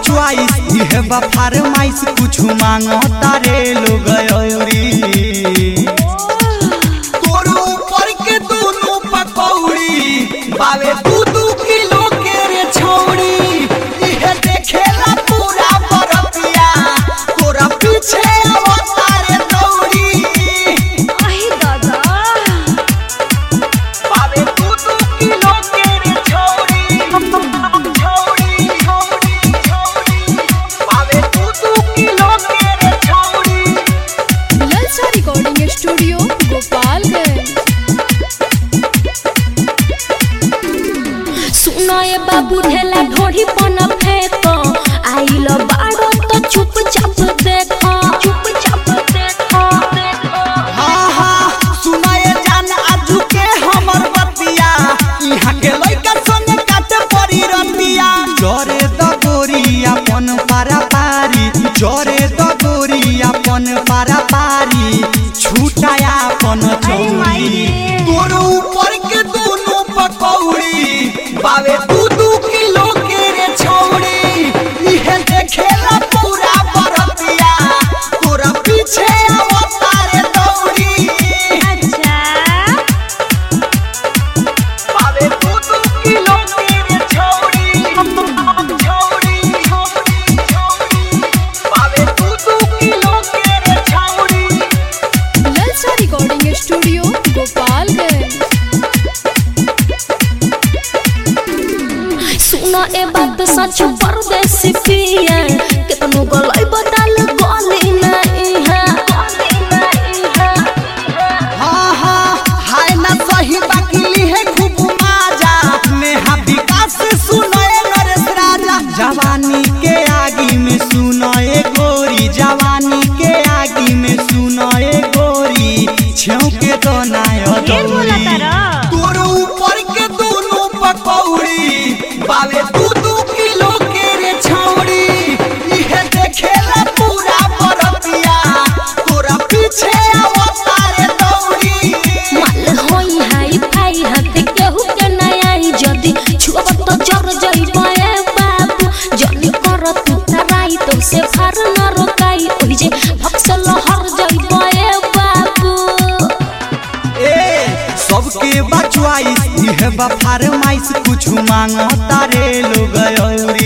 बचवाइस यह बा फरमाइश कुछ मांगता रे लोग तोर ऊपर के दोनों पकौड़ी बावे 2-2 किलो के रे छौड़ी यह देखेला पूरा बरतिया तोरा पीछे आवता रे दौड़ी आई दादा बावे 2-2 किलो के रे छौड़ी बावे 2-2 किलो के रे छौड़ी ललचा रिकॉर्डिंग स्टूडियो गोपालगंज। सुनो ये बाबू ढेला ढोढ़ी पन फेंको आइल बाड़ो तो चुपचाप देखो हाँ हाँ सुनाए जान आजू के हमर बतिया इहाँ के लइका संगे काटे पड़ी रतिया जोरे द गोरी अपन पारा पारी जोरे द गोरी अपन पारा पारी छूटाया अपन चौड़ी तोर ऊपर के दोनों पकौड़ी बावे 2-2 किलो के रे छौड़ी इहे देखेला पूरा बरतिया तोरा पीछे आवता रे दौड़ी अच्छा बावे 2-2 किलो के रे छौड़ी बावे 2-2 किलो के रे छौड़ी ललचा रिकॉर्डिंग स्टूडियो गोपालगंज। सुनो ए बात सच परदेसी पिया कितनो गलाई बदल गली नहीं है हाँ हाँ हाय ना सही बाकी है खूब माजा नेहा विकास सुनाए नरेश राजा जवानी के आगी में सुनाए गोरी जवानी के आगी में सुनाए गोरी छेव के दोनाय दौड़ी तोर ऊपर के दोनों पकौड़ी बावे 2-2 किलो के रे छौड़ी इहे देखेला पूरा बरतिया तोरा पीछे आवता रे दौड़ी माल होई हाई फाई हाथ केहू के नहीं आई जदी छुअब तो जर जइबे बाबू जनी कर तू तराई तो से फर न रोकाई ओहि जे भक्सल हर जइबे बाबू ए सबके बचवाइस यह बा फरमाइश कुछ मांगता रे लोग